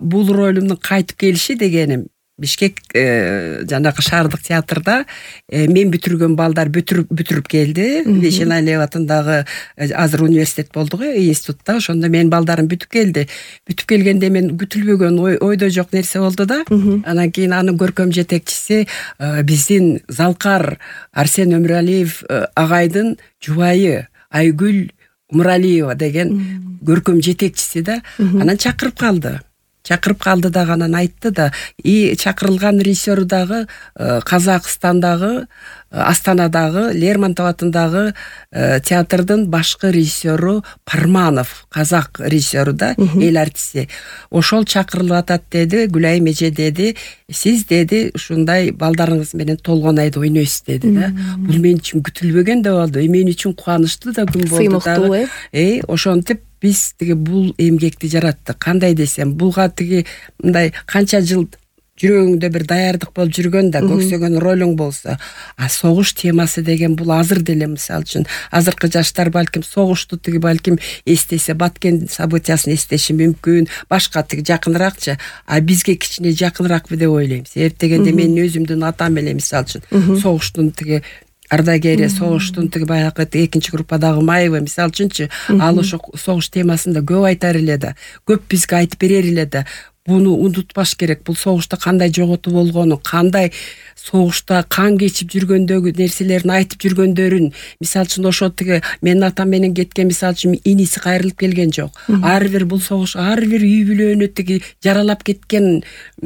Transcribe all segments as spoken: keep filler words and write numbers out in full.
бул ролумдун кайтып келиши дегеним Бишкек жанагы шаардык театрда мен бүтүргөн балдар бүтүрүп бүтүрүп келди. Вишеналиев атындагы азыр университет болду го, институтта. Ошондо менин балдарым бүтүп келди. Бүтүп келгенде мен күтүлбөгөн ойдо жок нерсе болду да. Анан кийин анын көркөм жетекчиси биздин Залкар Арсен Өмүралиев агайдын жубайы Айгүл Умуралиева деген көркөм жетекчиси да. Анан чакырып калды. Чакырып калды да анан айтты да, и чакырылган режиссер дагы Казакстандагы, Астанадагы Лермонтов атындагы театрдын башкы режиссеру Парманов, казак режиссеру да, эл артисти. Ошол чакырылып атат деди, Гүлайым эже деди, сиз деди ушундай балдарыңыз менен Толгон айды ойнойсуз деди да. Бул мен үчүн күтүлбөгөн да болду. Мен үчүн кубанычтуу да күн болду да. Э, ошентип биз тиги бул эмгекти жараттык. Кандай десем, булга тиги мындай канча жыл жүрөгүңдө бир даярдык болуп жүргөн да, көксөгөн ролуң болсо, а согуш темасы деген бул азыр деле, мисалы үчүн, азыркы жаштар балким согушту тиги балким эстесе, Баткен событиясын эстеши мүмкүн, башка тиги жакыныраакчы, а бизге кичине жакыныраак деп ойлойм. Себеп дегенде мен өзүмдүн атам эле мисалы үчүн согуштун тиги ардагери, согуштун тиги баягы экинчи группадагы Маева мисалы үчүнчү, ал ошо согуш темасында көп айтар эле да, көп бизге айтып берер эле да. Буну унутпаш керек. Бул согушта кандай жоготуу болгону, кандай согушта кан кечип жүргөндөгү нерселерин айтып жүргөндөрүн, мисалы үчүн ошо тиги менин атам менен кеткен мисалы үчүн иниси кайрылып келген жок. Ар бир бул согуш, ар бир үй бүлөнү тиги жаралап кеткен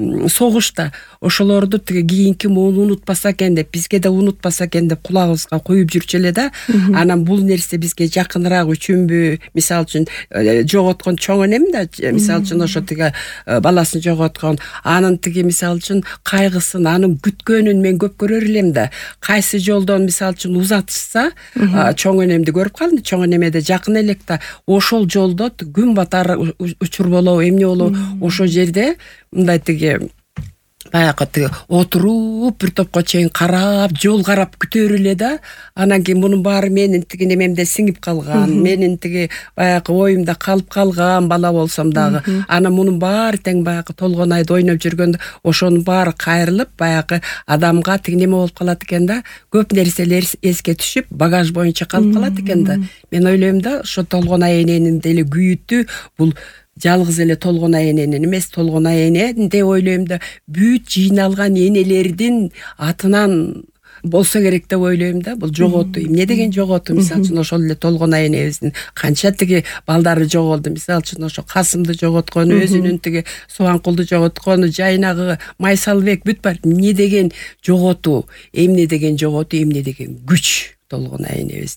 согушта ошолорду тиги кийинки муну унутпаса экен деп, бизге да унутпаса экен деп кулагыбызга коюп жүрчү эле да. Анан бул нерсе бизге жакыныраак үчүнбү, мисалы үчүн жоготкон чоң энем да, мисалы үчүн ошо тиги баласын жоготкон, анын тиги мисалы үчүн кайгысын, анын күткөнүн мен көп көрөр элем да. Кайсы жолдон мисалы үчүн узатышса, чоң энемди көрүп калдым, чоң энеме да жакын элек да. Ошол жолдо күн батар учур болобу, эмне болобу, ошол жерде мындай тиги баягы тиги отуруп бир топко чейин карап, жол карап күтөр эле да. Анан кийин мунун баары менин тиги немемде сиңип калган, менин тиги баягы оюмда калып калган бала болсом дагы. Анан мунун баары тең баягы Толгон айды ойноп жүргөндө ошонун баары кайрылып, баягы адамга тиги неме болуп калат экен да. Көп нерселер эске түшүп, багаж боюнча калып калат экен да. Мен ойлойм да, ошо Толгон ай эненин деле күйүтү бул жалгыз эле Толгон ай эненин эмес, Толгон ай эне деп ойлойм да, бүт жыйналган энелердин атынан болсо керек деп ойлойм да. Бул жоготуу, эмне деген жоготуу, мисалы үчүн ошол эле Толгон ай энебиздин канча тиги балдары жоголду, мисалы үчүн ошо Касымды жоготкону, өзүнүн тиги Субанкулду жоготкону, жайнагы Майсалбек бүт бар. Эмне деген жоготуу, эмне деген жоготуу, эмне деген күч Толгон ай энебиз.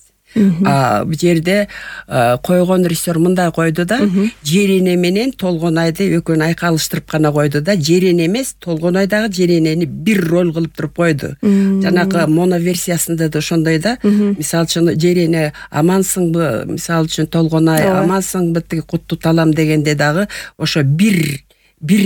А бул жерде койгон режиссер мындай койду да, Жерене менен Толгон айды экөөнү айкалыштырып гана койду да, Жерене эмес, Толгон айдагы Жеренени бир роль кылып туруп койду. Жанагы моно версиясында да ошондой да. Мисалы үчүн Жерене амансыңбы, мисалы үчүн Толгон ай амансыңбы тиги кутту талам дегенде дагы ошо бир бир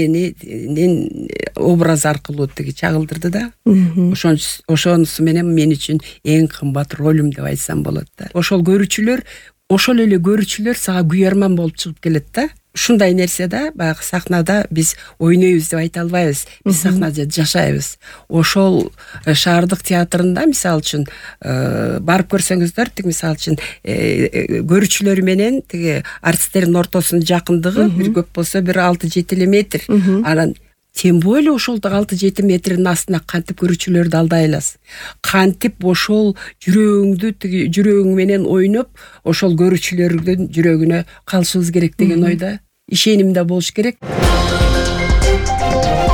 эненин образ аркылуу тиги чагылдырды да. Ошончу ошонусу менен мен үчүн эң кымбат ролум деп айтсам болот да. Ошол көрүүчүлөр, ошол эле көрүүчүлөр сага күйөрман болуп чыгып келет да. Ушундай нерсе да, баягы сахнада биз ойнойбуз деп айта албайбыз. Биз сахнада жашайбыз. Ошол шаардык театрында мисалы үчүн барып көрсөңүздөр, тиги мисалы үчүн көрүүчүлөр менен тиги артисттердин ортосунун жакындыгы бир көп болсо бир алты жети эле метр. Анан тем более ошол алты жети метрдин астына кантип көрүүчүлөрдү алдай аласыз? Кантип ошол жүрөгүңдү тиги жүрөгүң менен ойноп, ошол көрүүчүлөрдүн жүрөгүнө калышыбыз керек деген ойда ишеним да болуш керек.